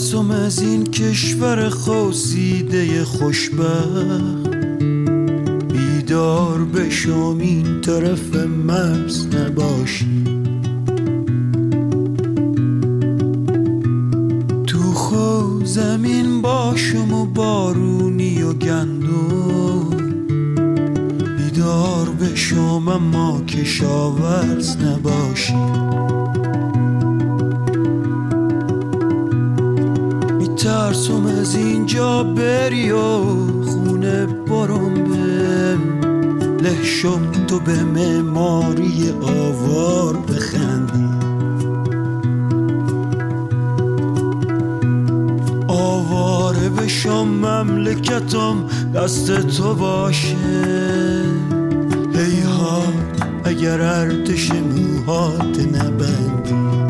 میترسم از این کشور خواسیده خوشبخت، بیدار بشم این طرف مرز نباشی. تو خو زمین باشم و بارونی و گندم، بیدار بشم اما کشاورز نباشی. میترسم از اینجا بری و خونه برم به لهشم، تو به معماری آوار بخندی. آواره بشم مملکتم دست تو باشه، هیهات اگر ارتش موهات نبندی.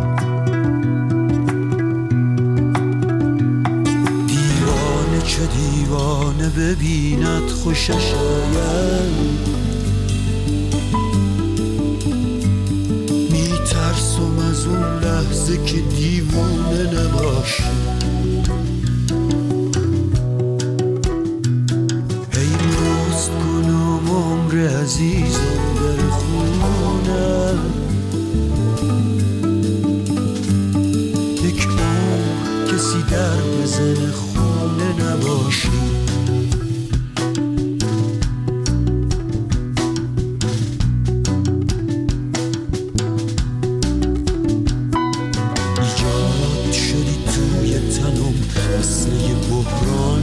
دیوانه چه دیوانه ببیند خوشش آید، میترسم از اون لحظه که دیوانه نباشی. عزیزم در خونه یک عمر کسی در بزن خونه نباشی. ایجاد شدی توی تنم مثل یه بحران،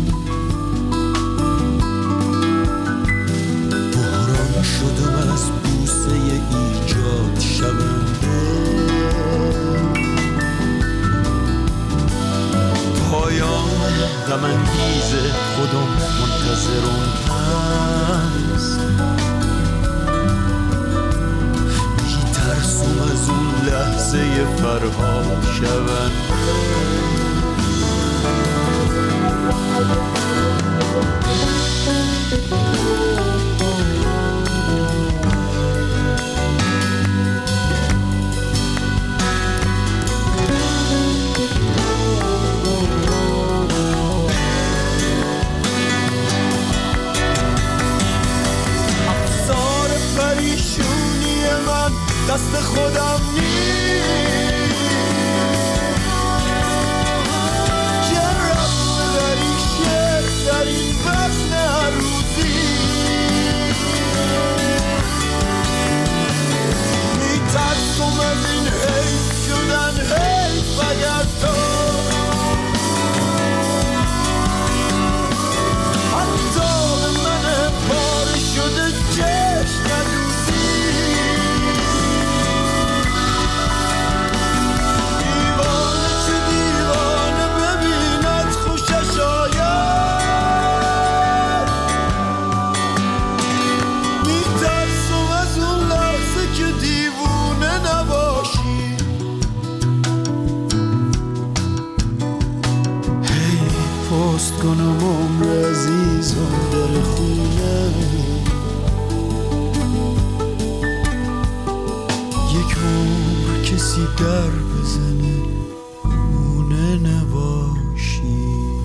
شدم از بوسه ایجاد شونده. پایان غم انگیز خودم منتظرم هست، میترسم از اون لحظه فرها شونده. دست خودم نیست که رفت در این شعر در این وزن هر روزی. میترسم از این حیف شدن حیف اگر تو حتی به من پاره شده چشم ندوزی. پست کنم عمر عزیزم در خونه، یک عمر کسی در بزنه خونه نباشی.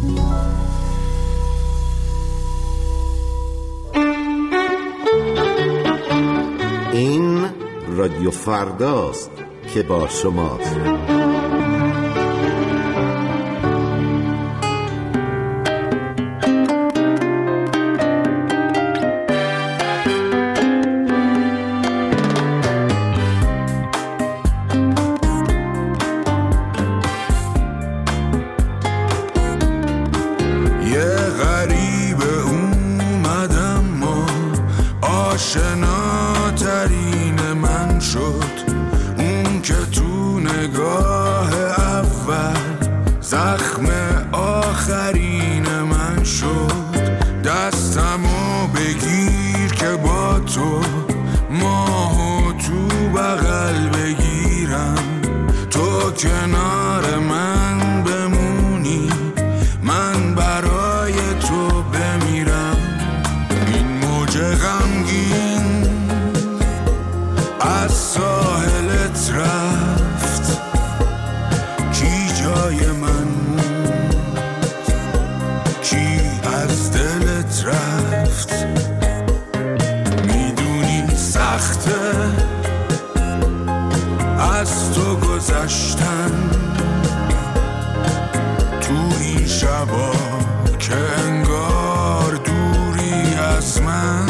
این رادیو فرداست که با شماست. آشناترین من شد اون که تو نگاه اول زخم آخرین من شد. دستمو بگیر که با تو ماهو تو بغل بگیرم، تو کنار من بمونی من برای تو بمیرم. این موج غمگین از ساحلت رفت، کی جای من دلت رفت. میدونی سخته از تو گذشتن تو این شبا که انگار دوری از من.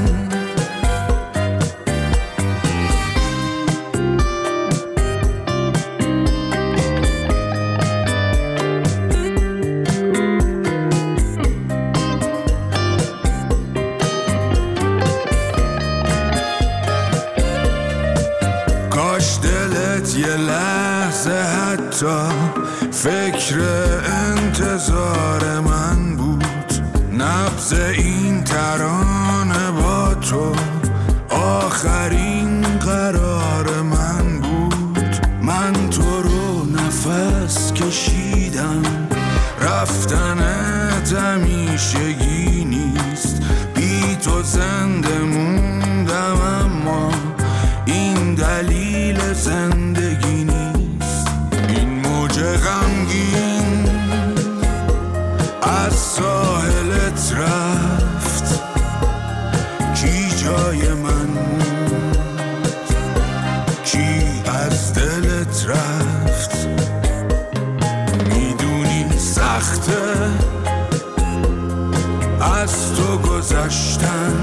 کاش دلت یه لحظه حتی فکر انتظار من بود. نبض این ترانه با تو آخرین قرار من بود. من تو رو نفس کشیدم، رفتنت همیشگی نیست. بی تو زنده موندم اما این دلیل زندگی نیست. این موج غمگین از ساحلت رفت، کی جای من موند، کی از دلت رفت. میدونی سخته از تو گذشتن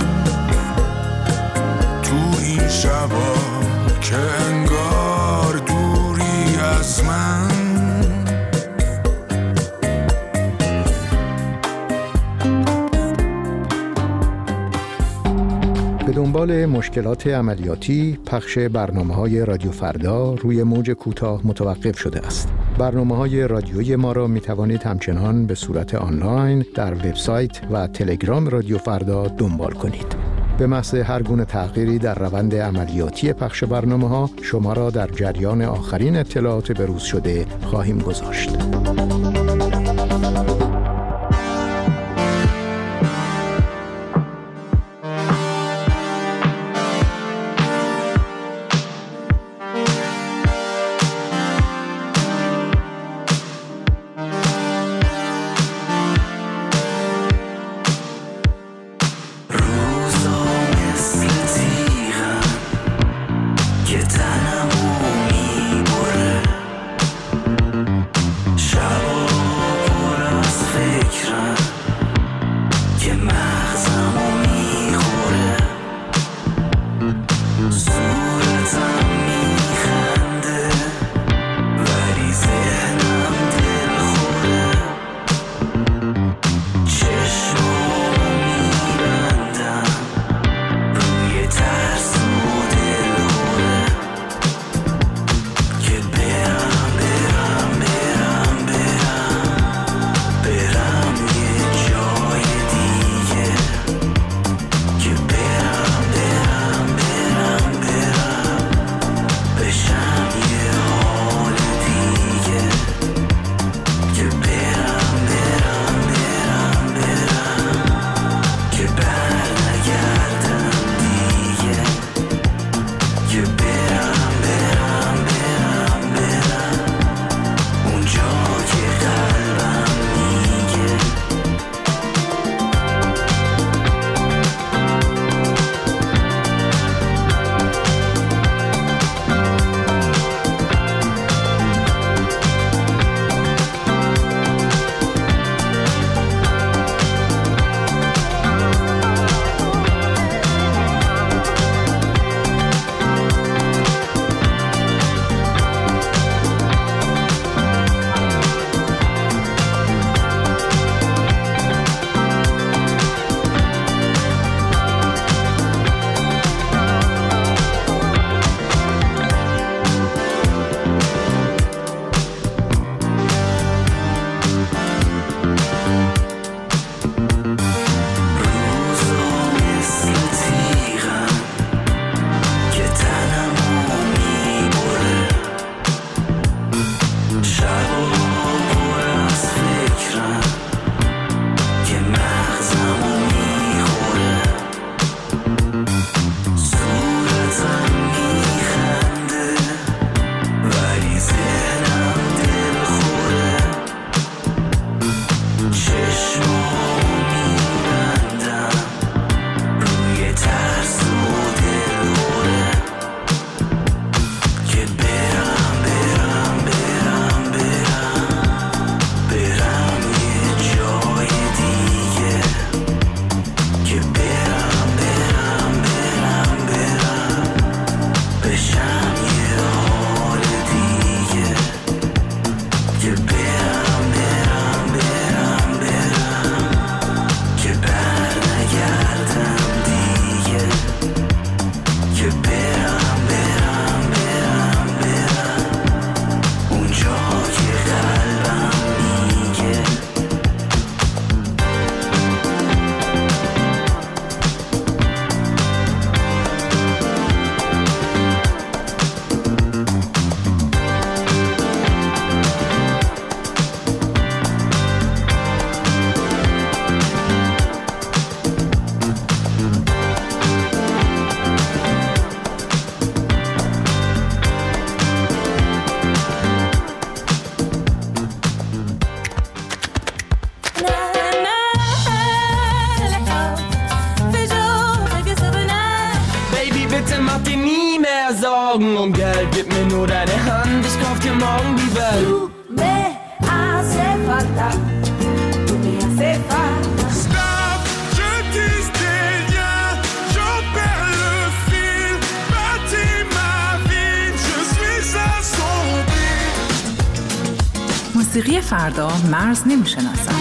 تو این شبا که انگار دوری از من. به دنبال مشکلات عملیاتی پخش برنامه‌های رادیو فردا روی موج کوتاه متوقف شده است. برنامه‌های رادیویی ما را می‌توانید همچنان به صورت آنلاین در وبسایت و تلگرام رادیو فردا دنبال کنید. به محض هر گونه تغییری در روند عملیاتی پخش برنامه‌ها شما را در جریان آخرین اطلاعات بروز شده خواهیم گذاشت. شبا Augen, um Geld, gib mir nur deine Hand, ich kauf dir morgen die Welt. Du me hace falta, tu me hace falta. Stop, je dis rien, j'en perds le fil. Bâtis ma vie, je suis assombri. موسیقی فردا مرز نمیشناسد.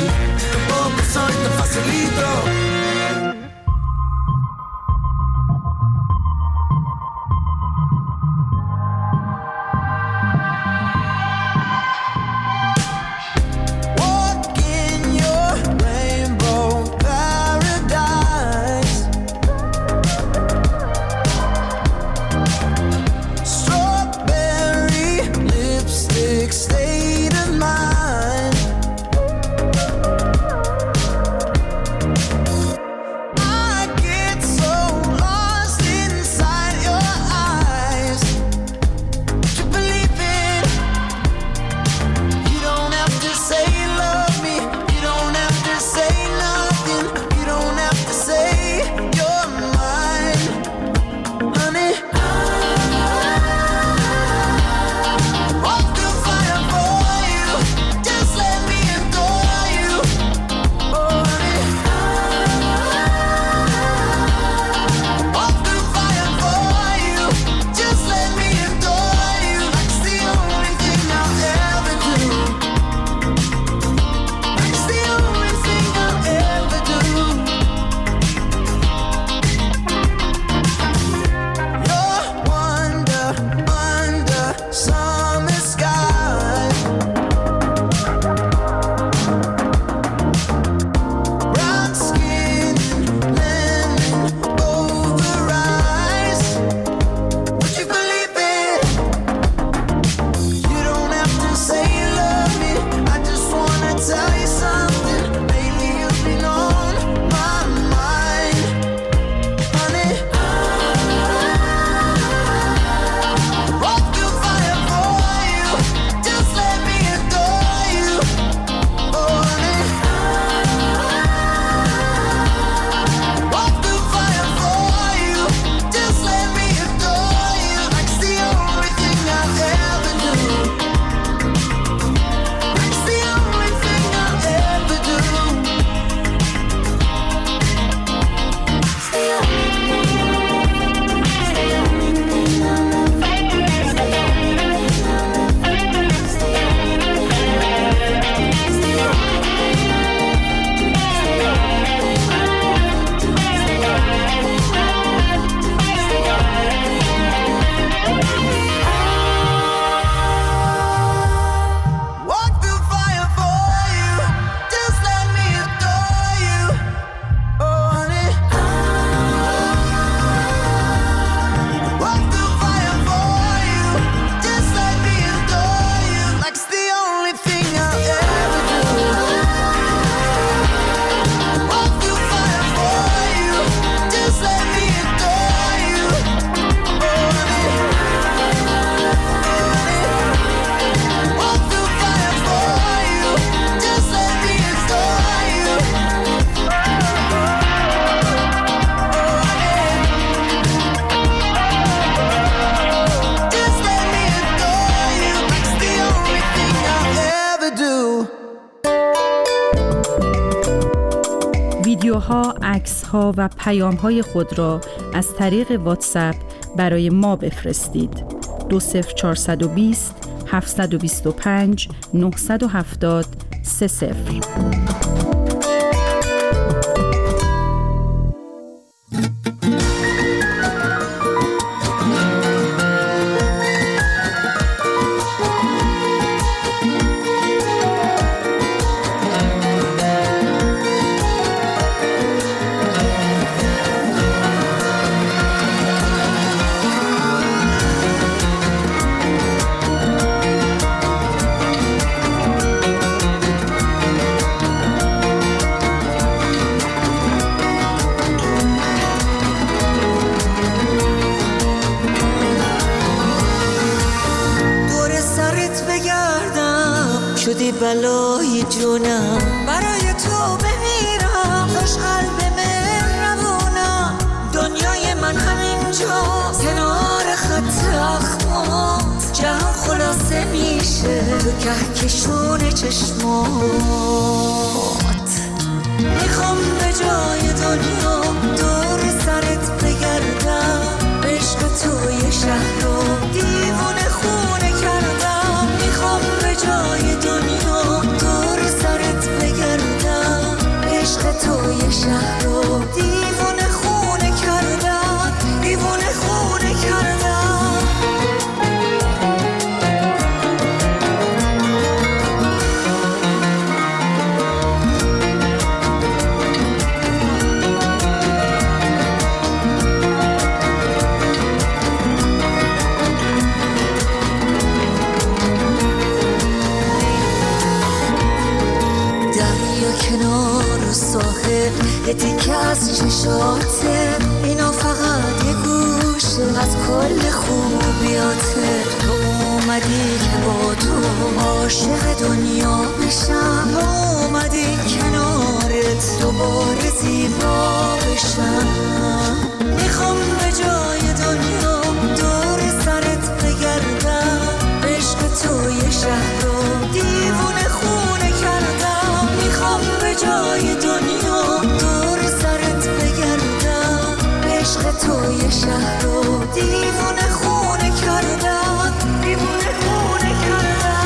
ویدیوها، عکس‌ها و پیام‌های خود را از طریق واتساپ برای ما بفرستید. 20420 725 970 30. شدی بلای جونم، برای تو بمیرم، خوش قلب من روونم، دنیای من همینجا کنار خط کهکشون چشمات. میخوام به جای دنیا دور سرت بگردم، عشق توی شهر رو دیوونه خونه کردم. میخوام به جای دنیا دور سرت بگردم، عشق توی شهر رو دیوونه خونه کردم، دیوونه خونه کردم. یه تیکه از چشاته، اینا فقط یه گوشه از کل خوبیاته. تو اومدی که با تو عاشق دنیا بشم، اومدی کنارت دوباره زیبا بشم. میخوام به جای دنیا دور سرت بگردم، عشق توی شهر رو دیوونه خونه کردم. میخوام به جای دنیا دور سرت بگردم، عشق توی شهر رو دیوونه خونه کردم، دیوونه خونه کردم.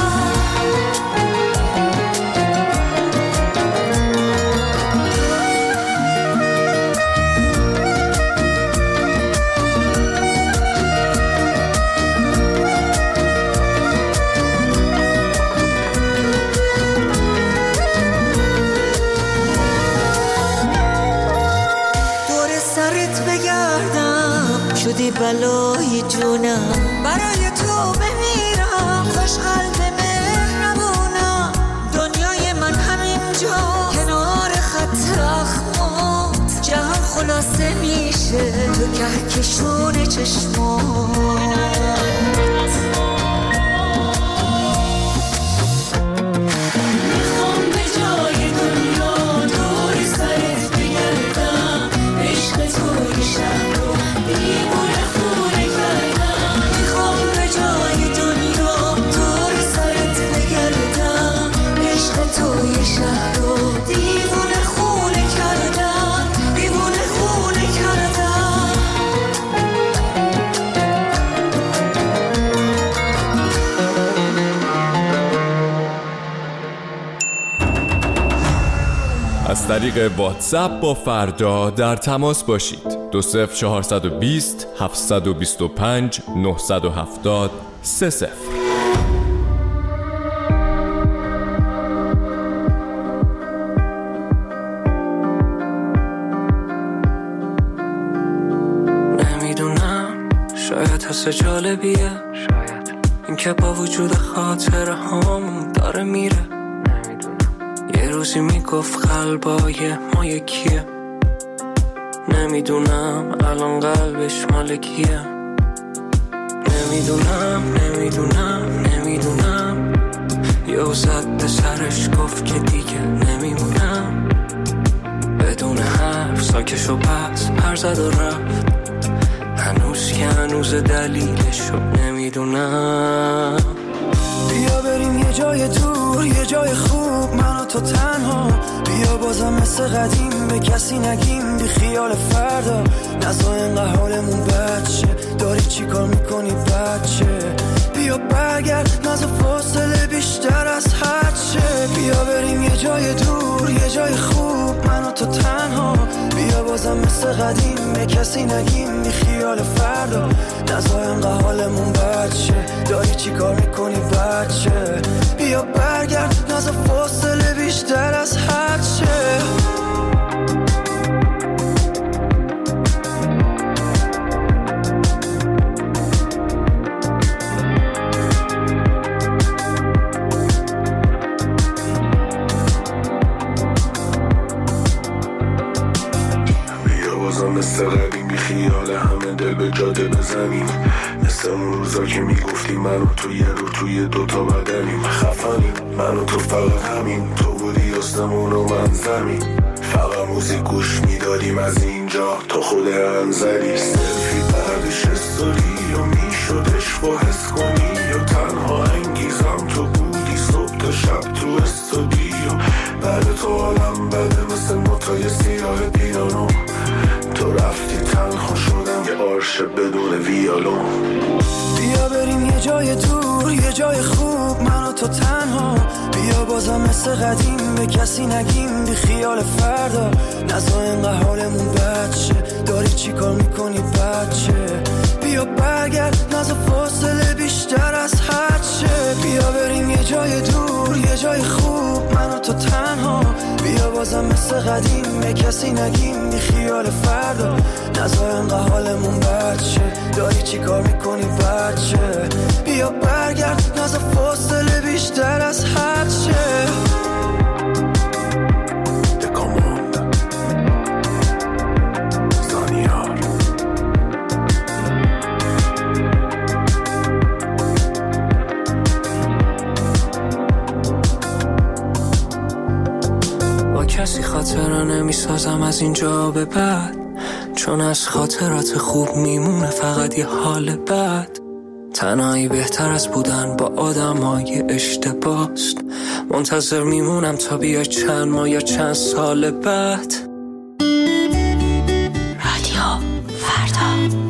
شدی بلای جونم، برای تو بمیرم، خوش قلب مهربونم. دنیای من همینجا کنار خط اخمات، جهان خلاصه میشه تو کهکشون چشمات. از طریق واتساپ با فردا در تماس باشید. 20420 725 970 30. نمیدونم، شاید حس جالبیه، شاید این که با وجود خاطره هامون داره میره. یه روزی میگفت قلبای ما یکیه، نمیدونم الان قلبش مال کیه. نمیدونم یه زد به سرش گفت که دیگه نمیمونم. بدون حرف ساکش و پس پر زد و رفت، هنوز که هنوز دلیلشو نمیدونم. بیا بریم یه جای دور، یه جای خوب، من و تو تنها. بیا بازم مثل قدیم به کسی نگیم، بی خیال فردا. نزا اینقدر حالمون بچه، داری چی کار میکنی بچه؟ بیا برگرد، نزا فاصله بیشتر از هرچه. بیا بریم یه جای دور، یه جای خوب، من و تو تنها. بیا بازم مثل قدیم به کسی نگیم، بی خیال فردا. نزا اینقدر حالمون بچه، داری چی کار میکنی بچه؟ بیا برگرد، نزا فاصله بیشتر از هرچه. مثل قدیم بی خیال همه دل به جاده بزنیم، مثل اون روزا که میگفتی من و تو یه رو توی دوتا بدنیم. خفنیم من و تو فقط همین، تو بودی آسمون و من زمین. فقط موزیک گوش میدادیم از اینجا تا خود انزلی. سلفی بعدش استوری یا میشدش با حس کنی، یا تنها انگیزم تو بودی بعد تو حالم بده مثل نوتای سیاه پیانو. تو رفتی تنها شدم یه آرش بدون ویالون. بیا بریم یه جای دور، یه جای خوب، من و تو تنها. بیا بازم مثل قدیم به کسی نگیم بی خیال فردا. نزا اینقدر حالمون بد شه، داری چی کار میکنی بچه؟ بیا برگرد، نزا فاصله بیشتر از حد شه. بیا بریم یه جای دور، یه جای خوب، من و تو تنها. بیا بازم مثل قدیم به کسی نگیم بی خیال فردا. نزا اینقدر حالمون بد شه، داری چی کار میکنی بچه؟ بیا برگرد، نزا فاصله بیشتر از حد شه. کسی خاطره نمیسازم از اینجا به بعد، چون از خاطرات خوب میمونه فقط یه حال بد. تنهایی بهتر از بودن با آدمای اشتباست. منتظر میمونم تا بیای چند ماه یا چند سال بعد. رادیو فردا.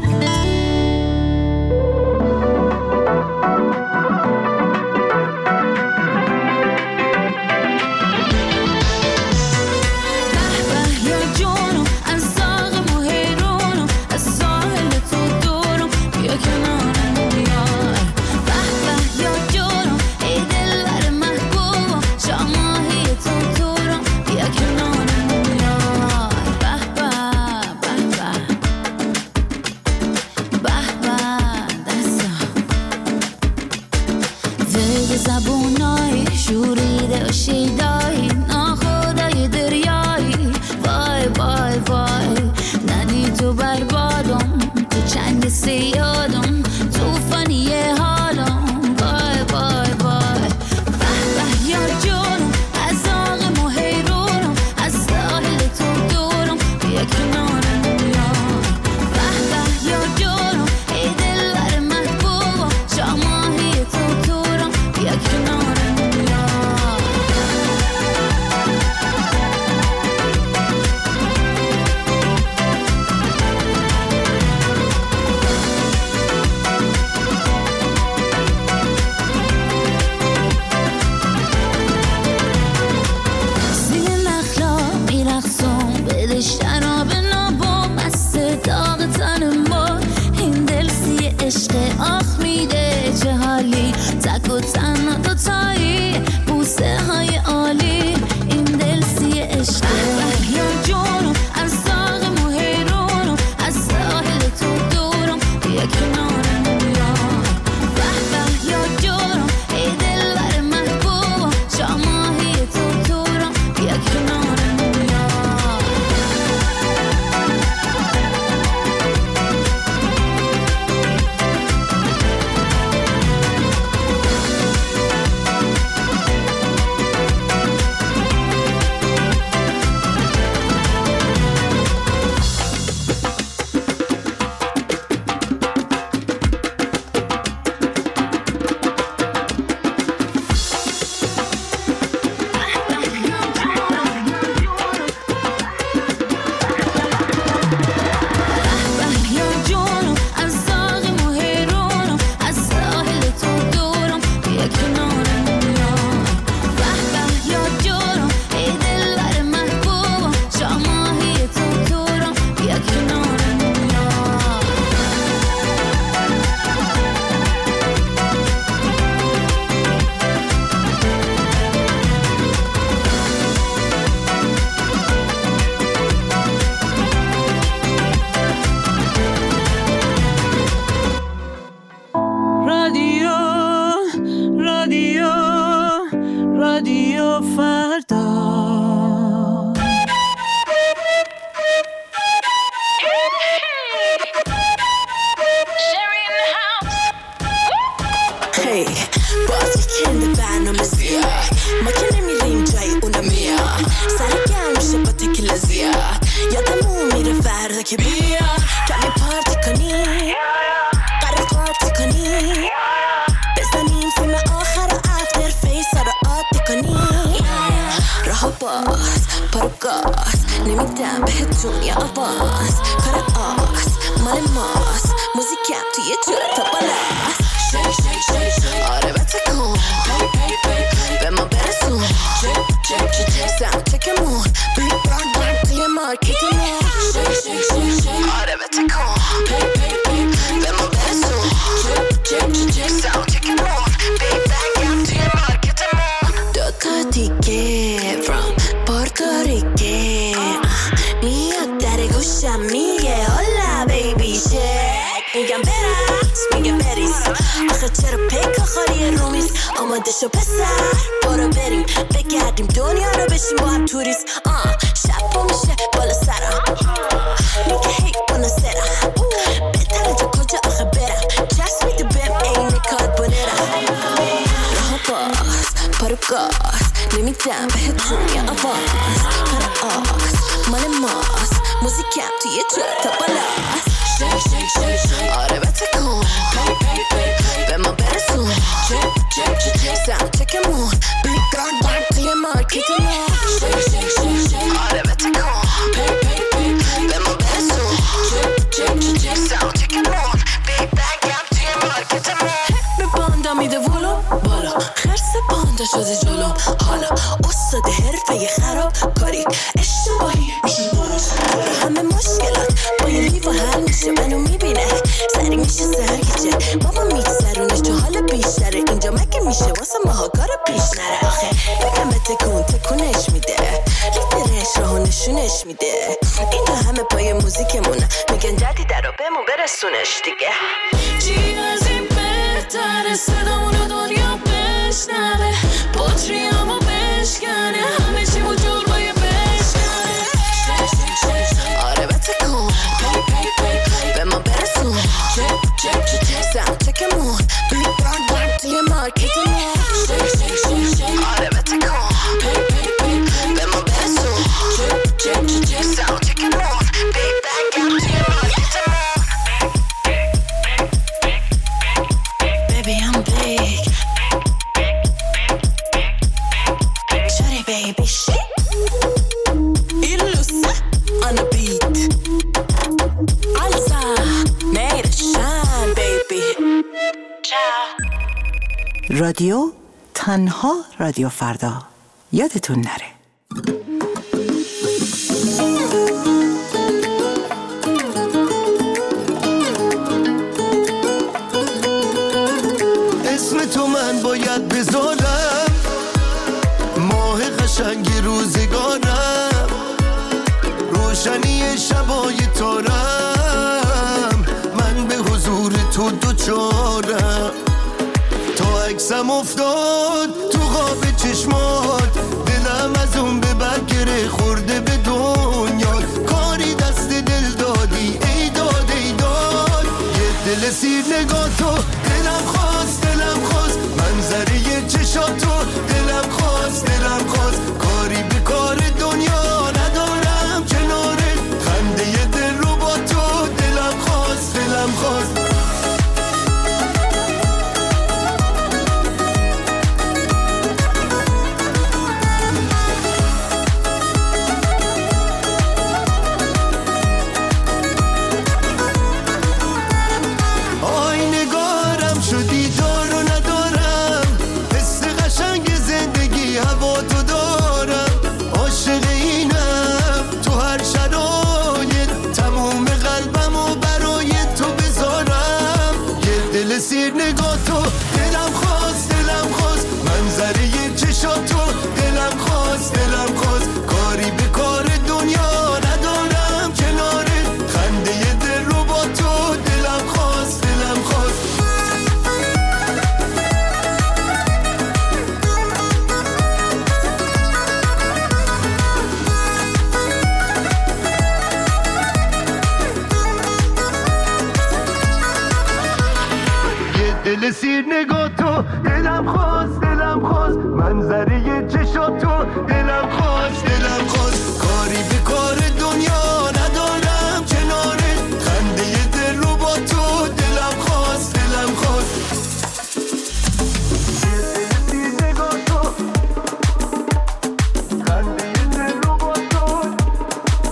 نمیدم بهت دنیا آواز کار آس مال ماست موزیکم توی جورت تا بالاست شیک شیک شیک شیک آره بتکن به ما برسون سمتکمون بیگ برگ برگ توی مارکتمون شیک شیک شیک شیک آره بتکن به ما برسون سمتکمون بیگ برگ توی مارکتمون دوتا دیگه from پورتوریکه میاد در گوشم میگه هولا بیبی شک میگم برقص میگه بریز آخه چرا پیکا خالی رومیز آماده شو پسر برو بریم بگردیم دنیا رو بشیم با هم توریست شب با میشه بالا سرم میگه هی بانا سرم بهتره تا کجا آخه برم جست میده بهم این کار بانرم راه باز پارو گاز نمیدم بهت دنیا آواز کار آس مال ماست موزیکم توی جورت تا بالاست شیک شیک شیک شیک آره بتکن به ما برسون سمتکمون بیگ برگ برگ توی مارکتمون شیک شیک شیک شیک آره بتکن به ما برسون سمتکمون بیگ برگ توی مارکتمون به باندا میده ولو بالا خرس باندا شده جلو حالا استاد حرفه خراب کاری اشتباهی میشه درست همه مشکلات با یه لیوان حل میشه منو میبینه سری میشه سرگیجه بابا میگذرونه چه حال بیشتره اینجا مگه میشه واسه ماها کارو پیش نره آخه بگم به تکونش میده لیدرش راهو نشونش میده اینجا همه پای موزیکمونه میگن جدیده رو بهمون برسونش دیگه چی از این بهتره صدامونو دنیا بشنوه بطریامو بشکنه همه چی و جلوی بشکنه آره بتکن به ما برسون سمتکمون بیگ برگ برگ توی مارکتمون آره بتکن به ما برسون سمتکمون بیگ برگ برگ توی مارکتمون Baby I'm big Shorty baby shit Illusa on the beat Alza made it shine baby Ciao رادیو تنها رادیو فردا یادتون نره اسم تو من باید بذارم ماه قشنگی روزگارم روشنی شبای تارم من به حضور تو دوچارم تا عکسم افتاد تو خواب چشمات دلم از اون به برگره خورده به دنیا کاری دست دل دادی ای داد ای داد یه دل سیر نگاه تو دلم خواست منظره چشاتو دلم خواست کاری به کار دنیا ندارم کنارت خنده دل رو با تو دلم خواست سیر نگاه تو دلم خواست منظره چشاتو دلم خواست کاری به کار دنیا ندارم کنارت خنده دل رو با تو دلم خواست دل سیر نگاه تو دلم خواست منظره چشاتو دلم خواست کاری به کار دنیا ندارم کنارت خنده دل رو با تو دلم خواست سیر نگاه تو خنده دل رو با تو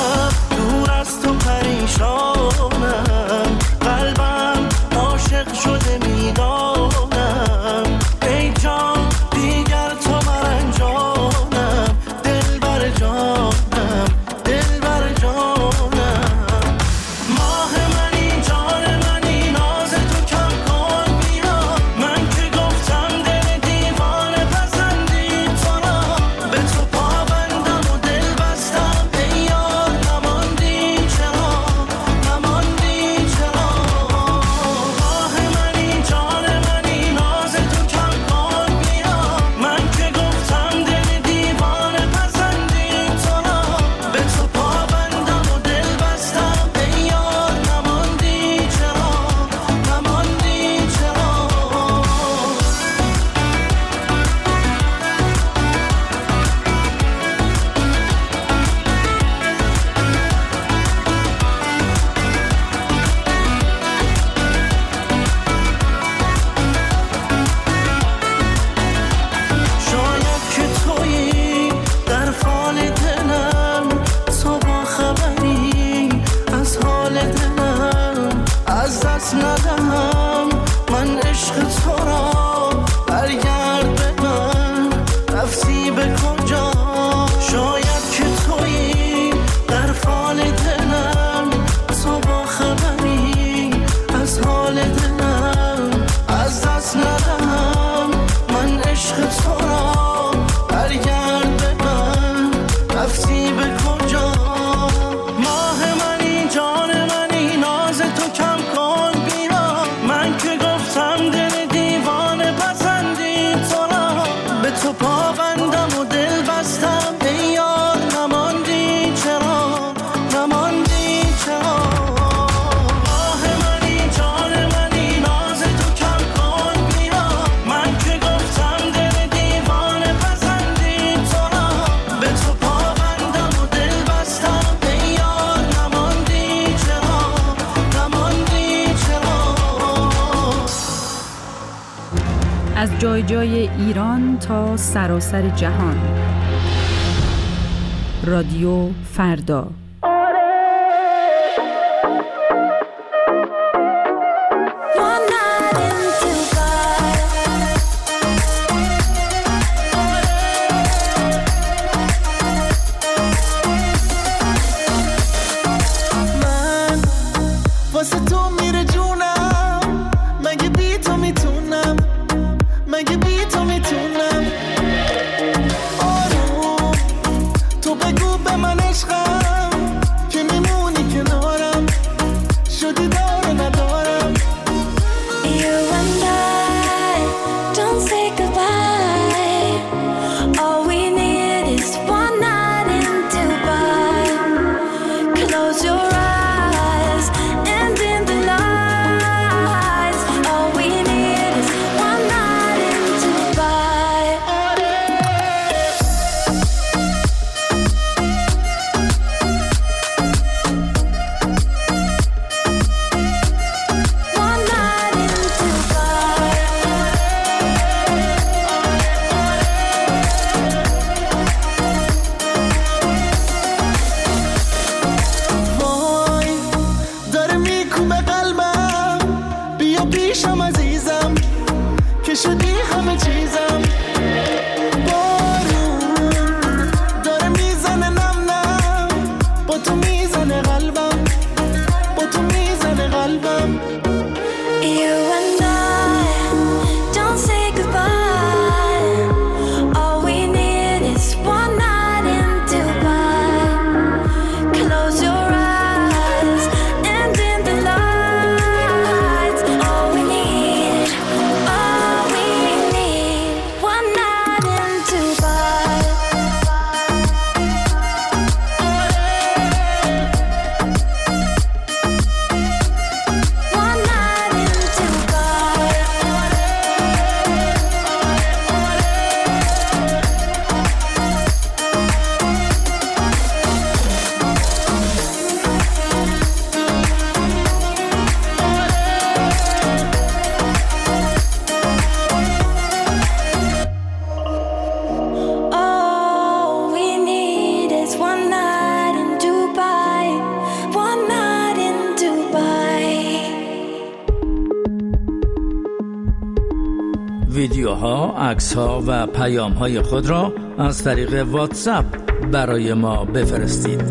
شب دور از تو پریشانم، قلبم عاشق شده میدانم، ای جان دیگر تو مرنجانم، دلبر جانم، دلبر جانم. ماه منی جان منی ناز تو کم کن بیا، من که گفتم دل دیوانه پسندی تو را، به تو پابندم و دل بستم ای یار، نماندی چرا، نماندی چرا. ماه منی جان منی ناز تو کم کن بیا، من که گفتم دل دیوانه پسندی تو را، به تو پابندم و دل بستم ای یار، نماندی چرا، نماندی چرا. شاید که تویی در فال دلم، تو با خبری از حال دلم، از دست ندهم من عشق تو را، برگرد به من رفتی به کجا. شاید که تویی در فال دلم، تو با خبری از حال دلم، از دست ندهم من عشق تو را، برگرد به من رفتی به کجا. ماه منی جان منی ناز تو کم کن بیا، من که گفتم دل دیوانه پسندی تو را، به تو پابندم و دل بستم ای یار، نماندی چرا، نماندی چرا. ماه منی جان منی ناز تو کم کن بیا، من که گفتم دل دیوانه پسندی تو را، به تو پابندم و دل بستم ای یار، نماندی چرا، نماندی چرا. از جای جای ایران تا سراسر جهان. رادیو فردا. من واسه تو میره جونم، مگه بی تو میتونم، مگه بی تو میتونم. آروم تو بگو به من عشقم، که میمونی کنارم، شدی دار و ندارم. You and I don't say goodbye. All we need is one night in Dubai. Close your eyes and in the lights. All we need is one night in Dubai. One night in Dubai. وای داره میکوبه قلبم، بیا پیشم عزیزم، که شدی همه چیزم. بارون داره میزنه نم نم، با تو میزنه قلبم، با تو میزنه قلبم. You and I don't say goodbye. All we need is one night in Dubai. Close your eyes and in the lights. All we need, one night in Dubai. One night in Dubai. ویدیوها، عکس‌ها و پیام‌های خود را از طریق واتساپ برای ما بفرستید.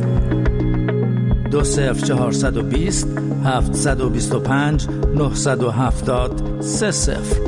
20420 725 970 30.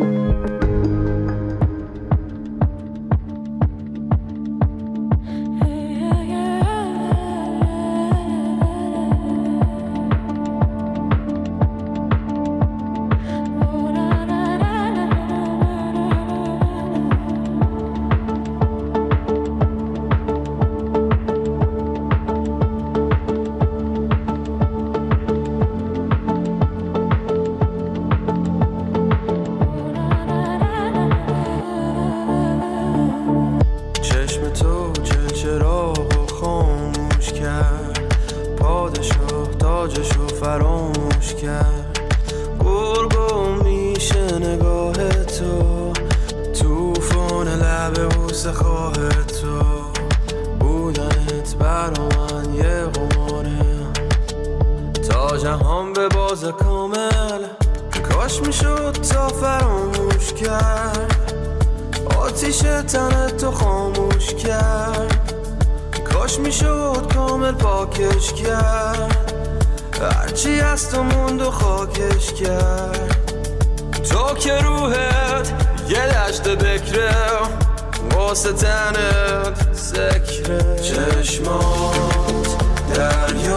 جهان به باز کامل کاش میشد تا فراموش کرد، آتیش تنت تو خاموش کرد، کاش میشد کامل پاکش کرد، هرچی از تو موند و خاکش کرد. تو که روحت یه دشت بکره واسه تنت سکره، چشمات دریا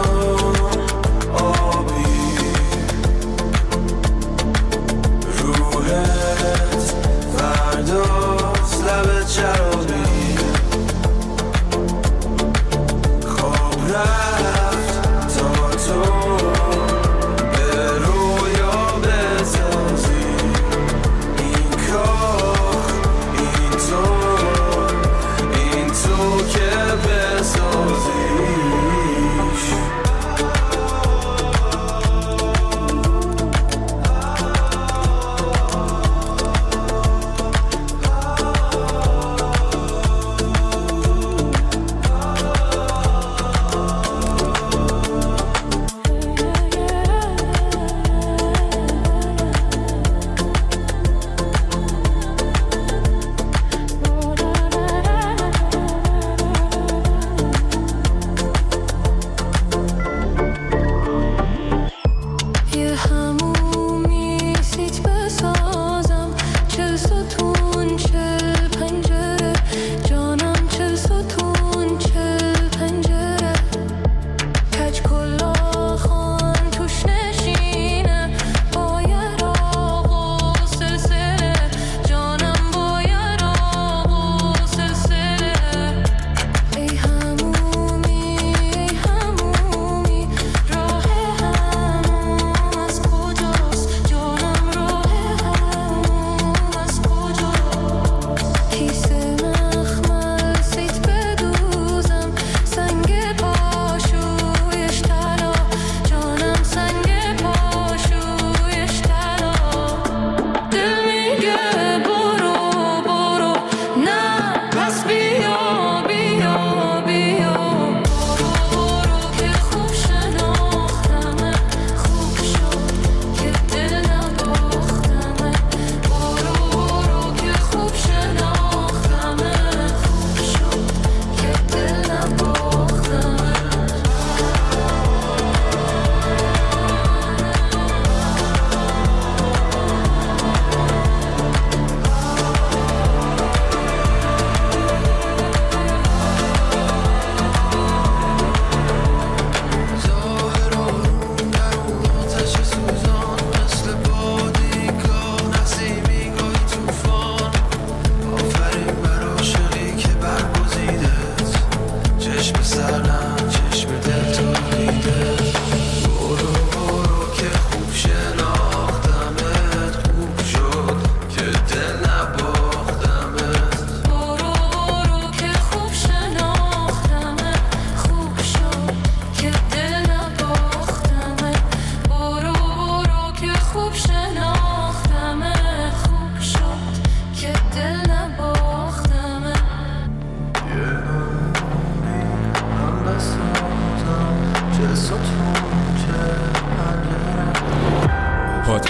آبی، روحت فرداست لبت شرابی، خواب رفت تا تو به رویا بسازی، این کاخ این تو که بسازیش.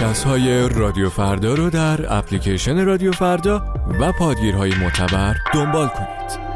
پادکست‌های رادیو فردا رو در اپلیکیشن رادیو فردا و پادگیرهای معتبر دنبال کنید.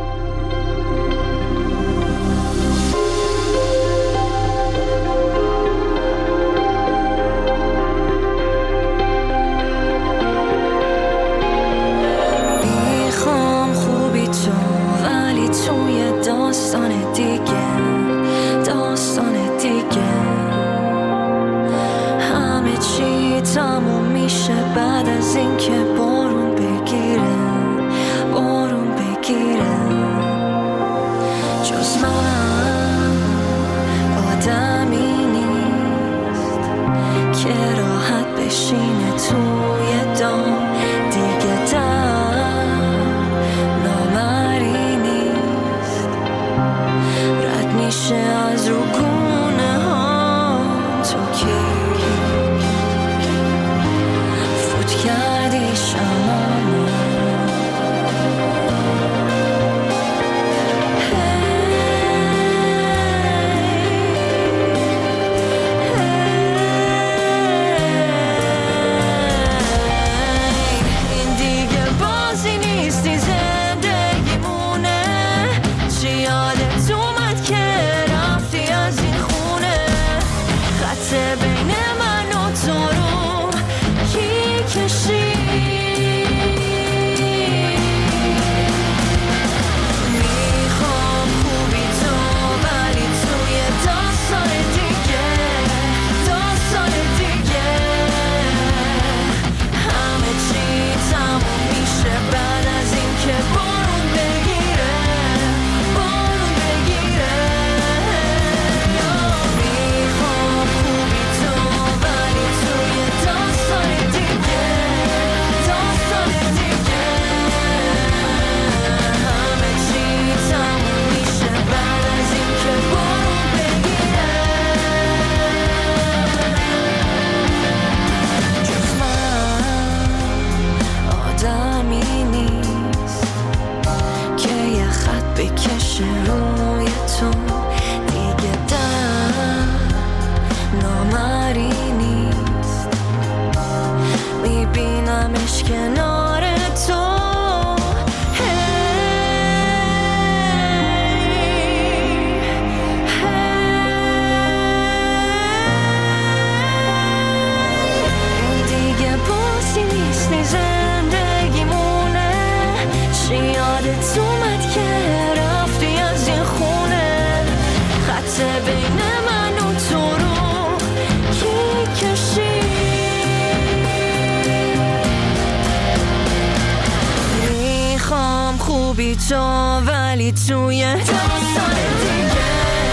تو ولی توی داستان دیگه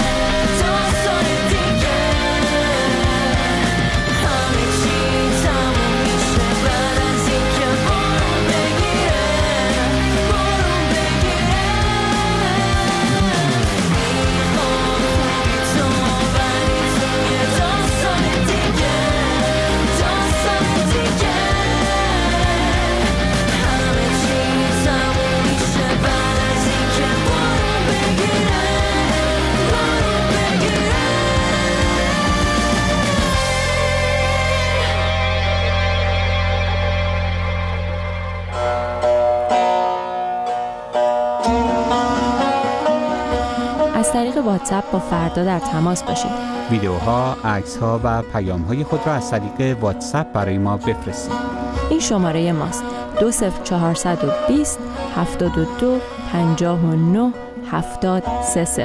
همه چی تموم میشه بعد از این که بارون بگیره میخوام خوبی تو ولی توی داستان دیگه همه چی تموم میشه بعد از این که بارون بگیره از طریق واتساپ با فردا در تماس باشید. ویدیوها، عکس‌ها و پیام‌های خود را از طریق واتساپ برای ما بفرستید. این شماره ماست: 20420 72 59 730.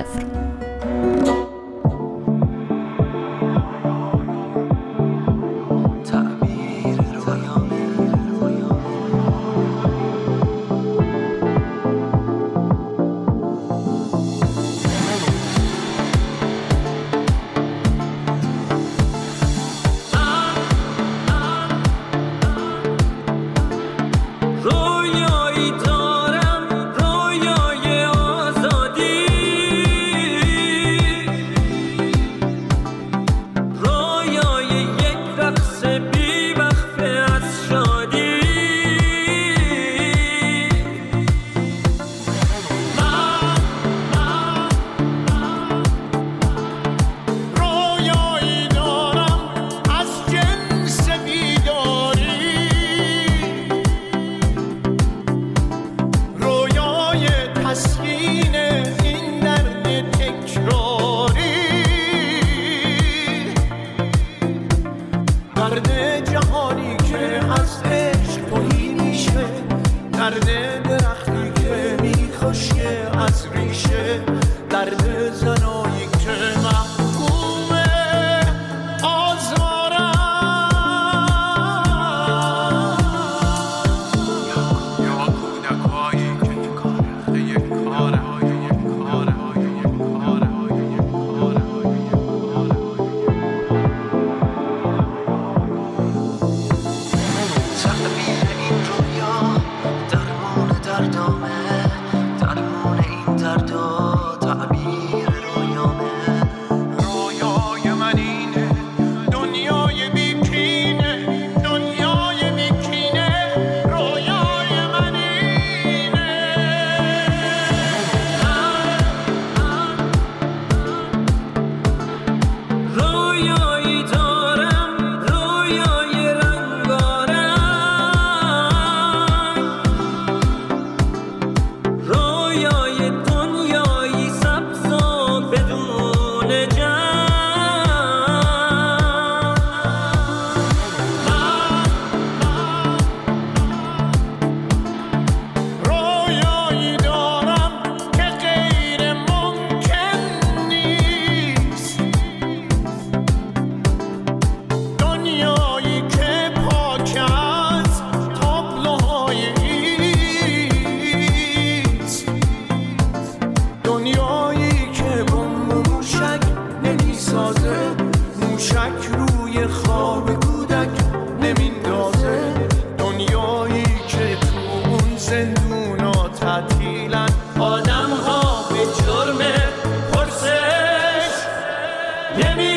نمیسازه، موشک روی خواب کودک نمیندازه. دنیایی که تو اون زندونا تعطیلن، آدم ها به جرم پرسش نمی